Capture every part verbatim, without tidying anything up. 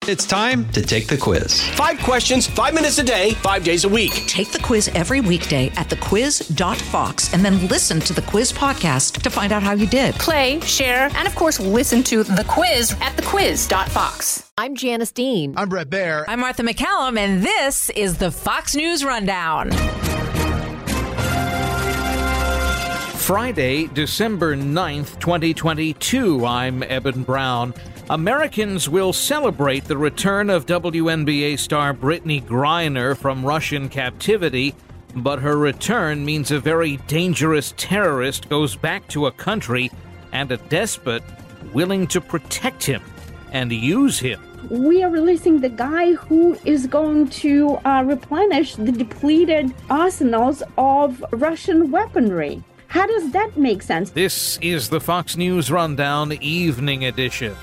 It's time to take the quiz. Five questions, five minutes a day, five days a week. Take the quiz every weekday at the quiz dot fox and then listen to the quiz podcast to find out how you did. Play, share, and of course, listen to the quiz at the quiz dot fox. I'm Janice Dean. I'm Brett Baer. I'm Martha McCallum, and this is the Fox News Rundown. Friday, December ninth, twenty twenty-two. I'm Eben Brown. Americans will celebrate the return of W N B A star Brittney Griner from Russian captivity, but her return means a very dangerous terrorist goes back to a country and a despot willing to protect him and use him. We are releasing the guy who is going to uh, replenish the depleted arsenals of Russian weaponry. How does that make sense? This is the Fox News Rundown Evening Edition.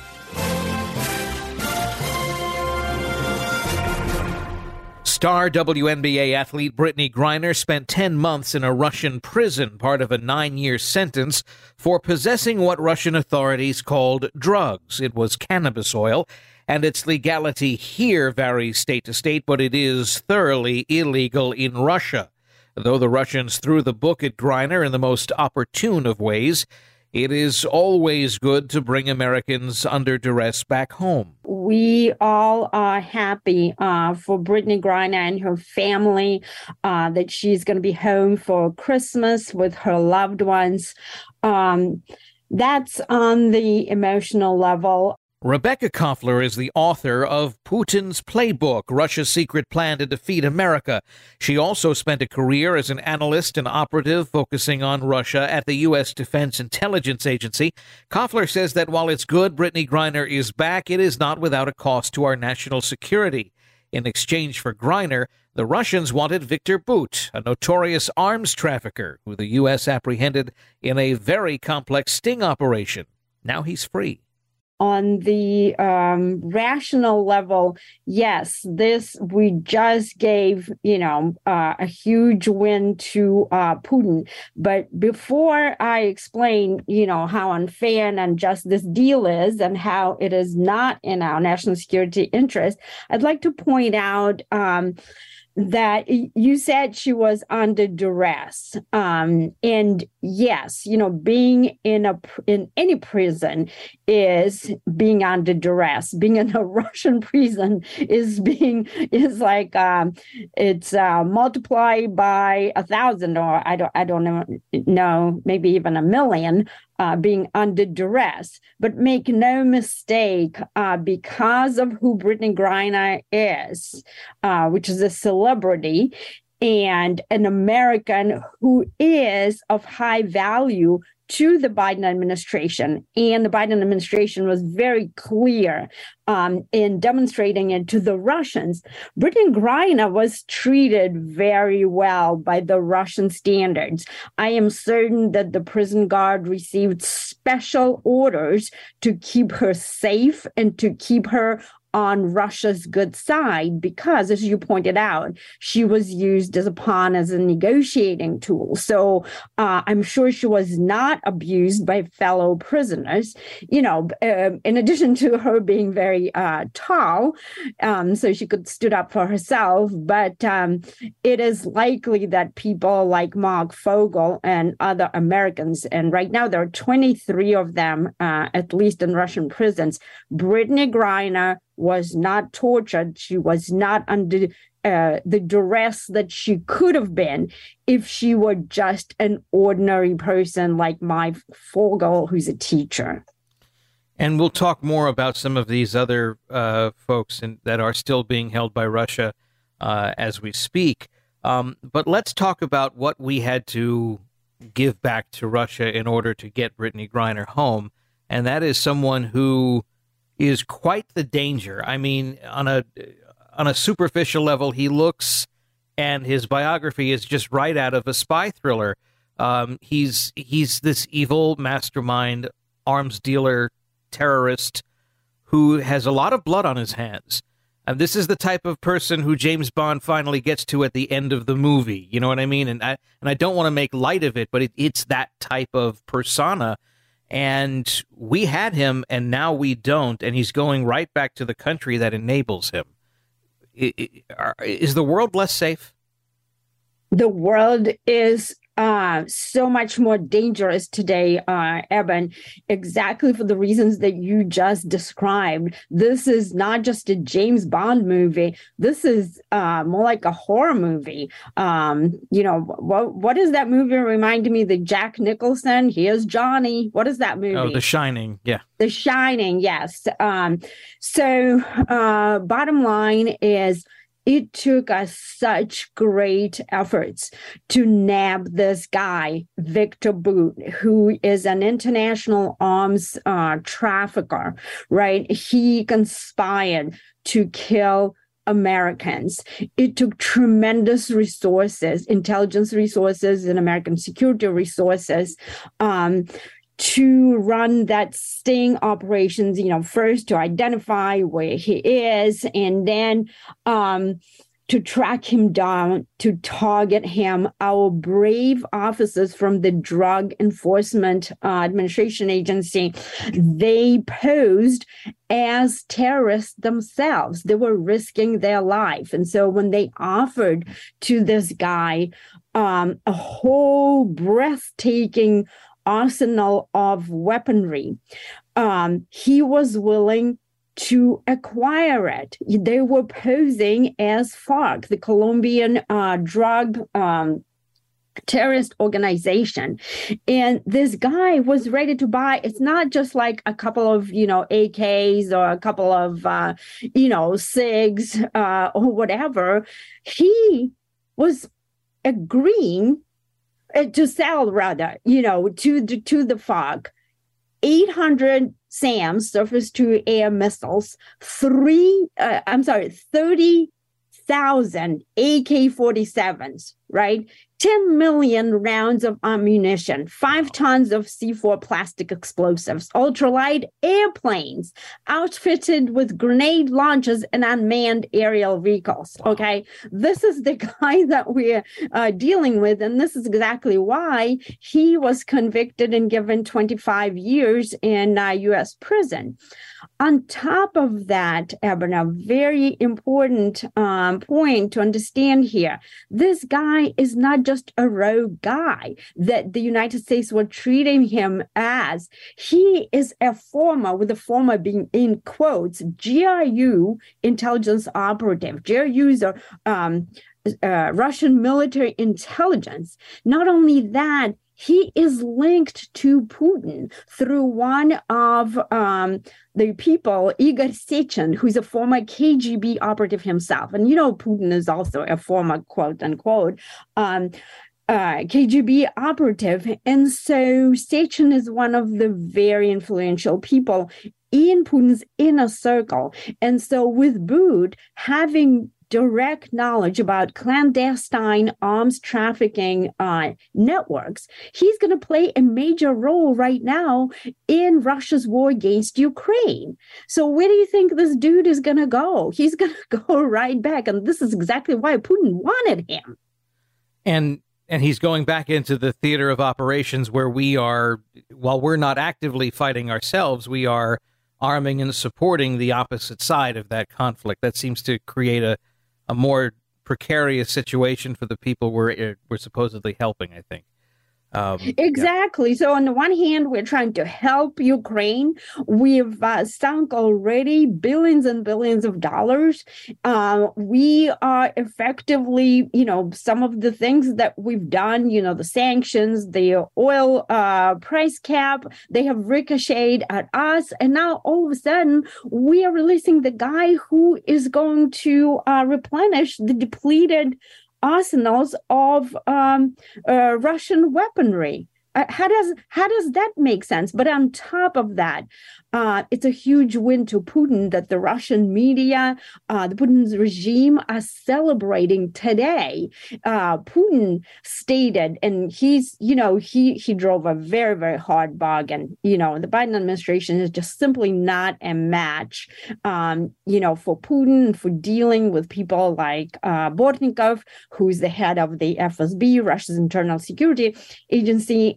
Star W N B A athlete Brittney Griner spent ten months in a Russian prison, part of a nine-year sentence, for possessing what Russian authorities called drugs. It was cannabis oil, and its legality here varies state to state, but it is thoroughly illegal in Russia. Though the Russians threw the book at Griner in the most opportune of ways, it is always good to bring Americans under duress back home. We all are happy uh, for Brittney Griner and her family, uh, that she's going to be home for Christmas with her loved ones. Um, that's on the emotional level. Rebecca Koffler is the author of Putin's Playbook, Russia's Secret Plan to Defeat America. She also spent a career as an analyst and operative focusing on Russia at the U S Defense Intelligence Agency. Koffler says that while it's good Brittney Griner is back, it is not without a cost to our national security. In exchange for Griner, the Russians wanted Viktor Bout, a notorious arms trafficker who the U S apprehended in a very complex sting operation. Now he's free. On the um, rational level, yes, this, we just gave, you know, uh, a huge win to uh, Putin. But before I explain, you know, how unfair and unjust this deal is and how it is not in our national security interest, I'd like to point out um, that you said she was under duress. Um, and yes, you know, being in a in any prison is being under duress. Being in a Russian prison is being is like um, it's uh, multiplied by a thousand, or I don't I don't know, know maybe even a million. Uh, being under duress. But make no mistake, uh, because of who Brittney Griner is, uh, which is a celebrity and an American who is of high value to the Biden administration. And the Biden administration was very clear um, in demonstrating it to the Russians. Brittney Griner was treated very well by the Russian standards. I am certain that the prison guard received special orders to keep her safe and to keep her on Russia's good side because, as you pointed out, she was used as a pawn, as a negotiating tool. So uh, I'm sure she was not abused by fellow prisoners, you know, uh, in addition to her being very uh, tall, um, so she could stood up for herself. But um, it is likely that people like Mark Fogel and other Americans, and right now there are twenty-three of them, uh, at least in Russian prisons, Brittney Griner was not tortured. She was not under uh, the duress that she could have been if she were just an ordinary person like Mike Fogel, who's a teacher. And we'll talk more about some of these other uh, folks in, that are still being held by Russia uh, as we speak. Um, but let's talk about what we had to give back to Russia in order to get Brittney Griner home. And that is someone who is quite the danger. I mean, on a on a superficial level, he looks, and his biography is just right out of a spy thriller. Um, he's he's this evil mastermind, arms dealer, terrorist who has a lot of blood on his hands. And this is the type of person who James Bond finally gets to at the end of the movie. You know what I mean? And I and I don't want to make light of it, but it, it's that type of persona. and we had him, and now we don't, and he's going right back to the country that enables him. Is the world less safe? The world is uh, so much more dangerous today, uh, Eben, exactly for the reasons that you just described. This is not just a James Bond movie. This is uh, more like a horror movie. Um, you know, what what is that movie reminding me? The Jack Nicholson, Here's Johnny. What is that movie? Oh, The Shining, yeah. The Shining, yes. Um, so uh, bottom line is, it took us such great efforts to nab this guy, Viktor Bout, who is an international arms uh, trafficker, right? He conspired to kill Americans. It took tremendous resources, intelligence resources and American security resources, um, to run that sting operations, you know, first to identify where he is, and then um, to track him down, to target him. Our brave officers from the Drug Enforcement uh, Administration Agency, they posed as terrorists themselves. They were risking their life. And so when they offered to this guy um, a whole breathtaking arsenal of weaponry, um, he was willing to acquire it. They were posing as FARC, the Colombian uh, drug um, terrorist organization. And this guy was ready to buy. It's not just like a couple of, you know, A Ks or a couple of, uh, you know, SIGs uh, or whatever. He was agreeing Uh, to sell, rather, you know, to the, to the FARC, eight hundred SAMs, surface-to-air missiles, three, uh, I'm sorry, thirty thousand A K forty-sevens, right? ten million rounds of ammunition, five tons of C four plastic explosives, ultralight airplanes outfitted with grenade launchers and unmanned aerial vehicles. Okay, this is the guy that we're uh, dealing with, and this is exactly why he was convicted and given twenty-five years in uh, U S prison. On top of that, Eben, a very important um, point to understand here, this guy is not just a rogue guy that the United States were treating him as. He is a former, with the former being in quotes, G R U intelligence operative. G R Us are um, uh, Russian military intelligence. Not only that, he is linked to Putin through one of um, the people, Igor Sechin, who's a former K G B operative himself. And you know, Putin is also a former, quote unquote, um, uh, K G B operative. And so Sechin is one of the very influential people in Putin's inner circle. And so with Bout having direct knowledge about clandestine arms trafficking uh, networks, he's going to play a major role right now in Russia's war against Ukraine. So where do you think this dude is going to go? He's going to go right back. And this is exactly why Putin wanted him. And and he's going back into the theater of operations where we are, while we're not actively fighting ourselves, we are arming and supporting the opposite side of that conflict. That seems to create a a more precarious situation for the people we're we're supposedly helping, I think. Um, exactly. Yeah. So on the one hand, we're trying to help Ukraine. We've uh, sunk already billions and billions of dollars. Uh, we are effectively, you know, some of the things that we've done, you know, the sanctions, the oil uh, price cap, they have ricocheted at us. And now all of a sudden, we are releasing the guy who is going to uh, replenish the depleted arsenals of um, uh, Russian weaponry. Uh, how does how does that make sense? But on top of that, uh, it's a huge win to Putin that the Russian media, uh, the Putin's regime are celebrating today. Uh, Putin stated, and he's, you know, he he drove a very, very hard bargain. You know, the Biden administration is just simply not a match, um, you know, for Putin, for dealing with people like uh, Bortnikov, who's the head of the F S B, Russia's internal security agency.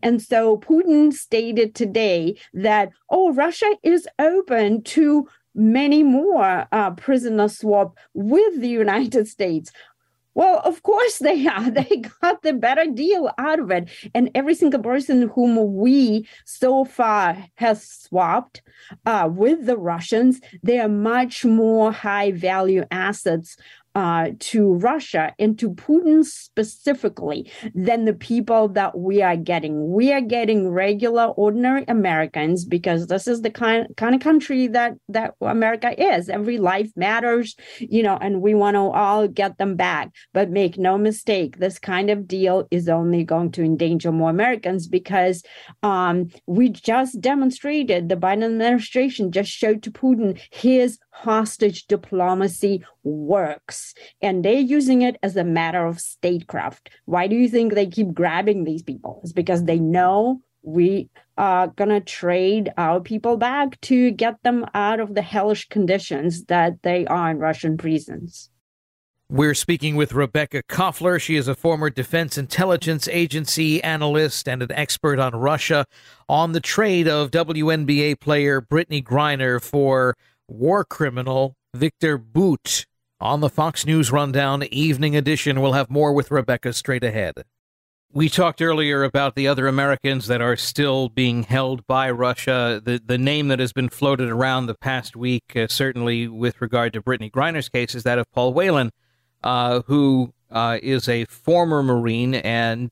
And so Putin stated today that, oh, Russia is open to many more uh, prisoner swap with the United States. Well, of course they are. They got the better deal out of it. And every single person whom we so far has swapped uh, with the Russians, they are much more high value assets Uh, to Russia and to Putin specifically than the people that we are getting. We are getting regular, ordinary Americans because this is the kind, kind of country that, that America is. Every life matters, you know, and we want to all get them back. But make no mistake, this kind of deal is only going to endanger more Americans because um, we just demonstrated, the Biden administration just showed to Putin his hostage diplomacy works, and they're using it as a matter of statecraft. Why do you think they keep grabbing these people? It's because they know we are going to trade our people back to get them out of the hellish conditions that they are in Russian prisons. We're speaking with Rebecca Koffler. She is a former Defense Intelligence Agency analyst and an expert on Russia, on the trade of W N B A player Brittney Griner for war criminal Viktor Bout. On the Fox News Rundown Evening Edition, we'll have more with Rebecca straight ahead. We talked earlier about the other Americans that are still being held by Russia. The the name that has been floated around the past week, uh, certainly with regard to Brittney Griner's case, is that of Paul Whelan, uh, who uh, is a former Marine. And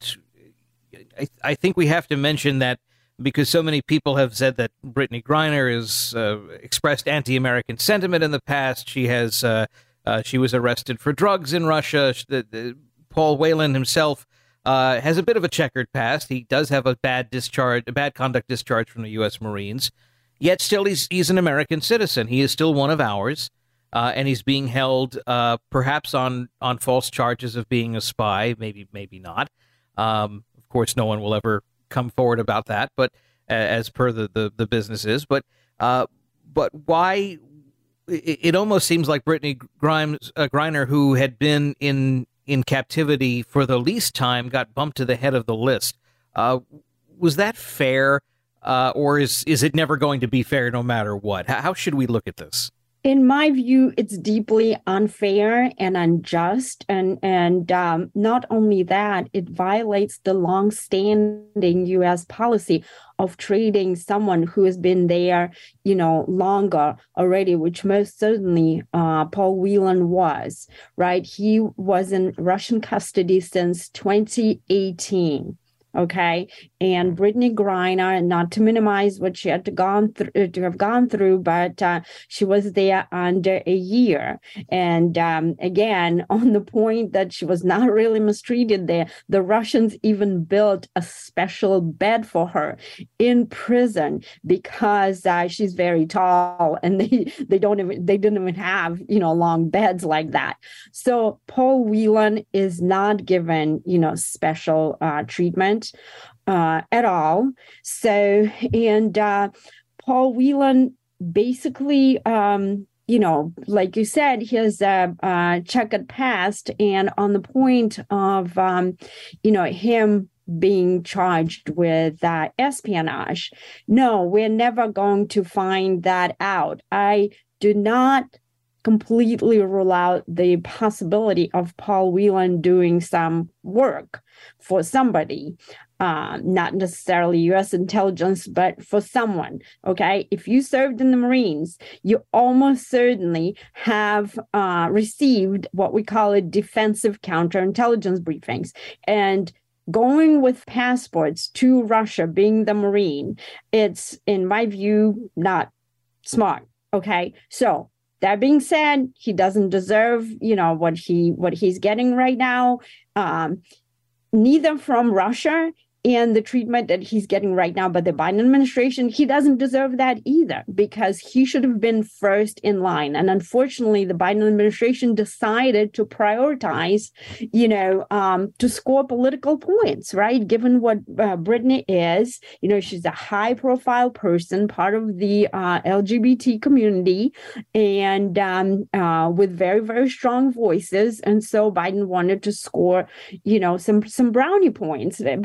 I, I think we have to mention that because so many people have said that Brittney Griner has uh, expressed anti-American sentiment in the past. She has uh, uh, she was arrested for drugs in Russia. The, the, Paul Whelan himself uh, has a bit of a checkered past. He does have a bad discharge, a bad conduct discharge from the U S Marines. Yet still, he's he's an American citizen. He is still one of ours, uh, and he's being held uh, perhaps on on false charges of being a spy. Maybe maybe not. Um, of course, no one will ever come forward about that, but uh, as per the, the, the business is, but uh, but why it, it almost seems like Brittney Grimes, uh, Griner, who had been in in captivity for the least time, got bumped to the head of the list. Uh, was that fair, uh, or is is it never going to be fair no matter what? How, how should we look at this? In my view, it's deeply unfair and unjust. And, and um, not only that, it violates the longstanding U S policy of trading someone who has been there, you know, longer already, which most certainly uh, Paul Whelan was, right? He was in Russian custody since twenty eighteen. Okay, and Brittney Griner, not to minimize what she had to gone through, to have gone through, but uh, she was there under a year. And um, again, on the point that she was not really mistreated there, the Russians even built a special bed for her in prison because uh, she's very tall, and they they don't even they didn't even have you know long beds like that. So Paul Whelan is not given you know special uh, treatment uh, at all. So, and uh, Paul Whelan basically, um, you know, like you said, he has a, a checkered past, and on the point of, um, you know, him being charged with uh, espionage, no, we're never going to find that out. I do not completely rule out the possibility of Paul Whelan doing some work for somebody, uh, not necessarily U S intelligence, but for someone, okay? If you served in the Marines, you almost certainly have uh, received what we call a defensive counterintelligence briefings. And going with passports to Russia, being the Marine, it's, in my view, not smart, okay? So that being said, he doesn't deserve, you know, what he what he's getting right now, um, neither from Russia and the treatment that he's getting right now by the Biden administration. He doesn't deserve that either, because he should have been first in line. And unfortunately, the Biden administration decided to prioritize, you know, um, to score political points, right? Given what uh, Brittney is, you know, she's a high profile person, part of the uh, L G B T community, and um, uh, with very, very strong voices. And so Biden wanted to score, you know, some, some brownie points, but also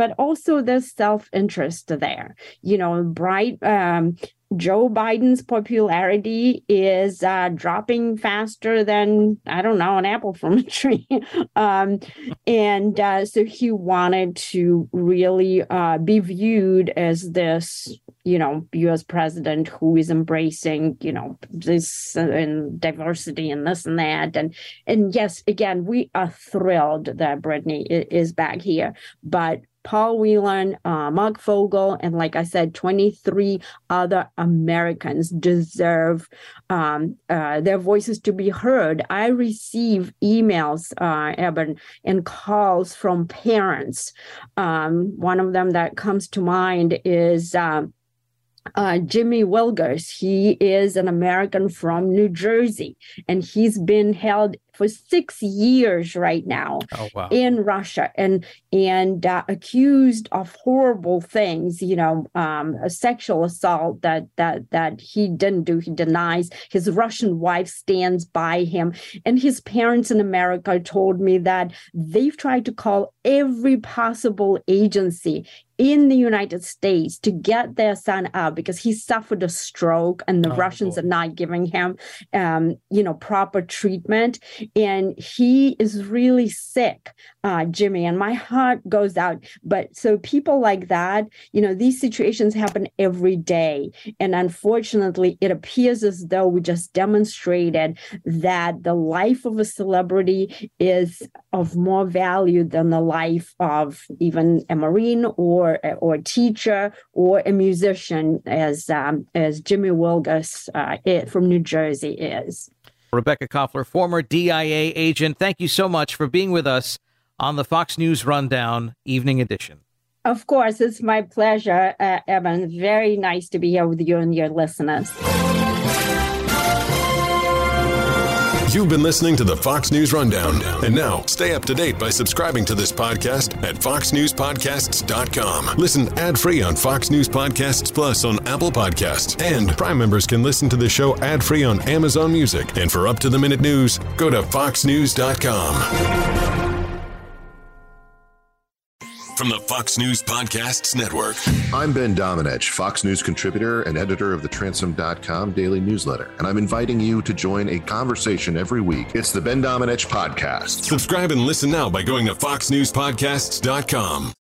also there's self-interest there. You know, bright um, Joe Biden's popularity is uh, dropping faster than, I don't know, an apple from a tree. um, and uh, so he wanted to really uh, be viewed as this, you know, U S president who is embracing, you know, this uh, and diversity and this and that. And, and yes, again, we are thrilled that Brittany is back here. But Paul Whelan, uh, Mark Fogel, and like I said, twenty-three other Americans deserve um, uh, their voices to be heard. I receive emails, uh, Eben, and calls from parents. Um, one of them that comes to mind is um, uh, Jimmy Wilgers. He is an American from New Jersey, and he's been held for six years right now oh, wow. in Russia and and uh, accused of horrible things, you know, um, a sexual assault that that that he didn't do. He denies. His Russian wife stands by him. And his parents in America told me that they've tried to call every possible agency in the United States to get their son out because he suffered a stroke and the oh, Russians boy. are not giving him, um, you know, proper treatment. And he is really sick, uh, Jimmy, and my heart goes out. But so people like that, you know, these situations happen every day. And unfortunately, it appears as though we just demonstrated that the life of a celebrity is of more value than the life of even a Marine or, or a teacher or a musician, as, um, as Jimmy Wilgers uh, from New Jersey is. Rebecca Koffler, former D I A agent, thank you so much for being with us on the Fox News Rundown Evening Edition. Of course, it's my pleasure, uh, Evan. Very nice to be here with you and your listeners. You've been listening to the Fox News Rundown. And now, stay up to date by subscribing to this podcast at fox news podcasts dot com. Listen ad-free on Fox News Podcasts Plus on Apple Podcasts. And Prime members can listen to the show ad-free on Amazon Music. And for up-to-the-minute news, go to fox news dot com. From the Fox News Podcasts Network. I'm Ben Domenech, Fox News contributor and editor of the Transom dot com daily newsletter, and I'm inviting you to join a conversation every week. It's the Ben Domenech Podcast. Subscribe and listen now by going to fox news podcasts dot com.